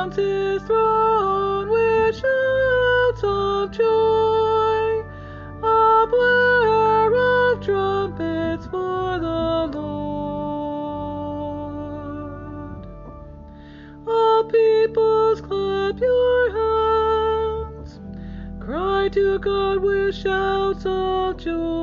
round his throne with shouts of joy, a blare of trumpets for the Lord. All peoples, clap your hands, cry to God with shouts of joy.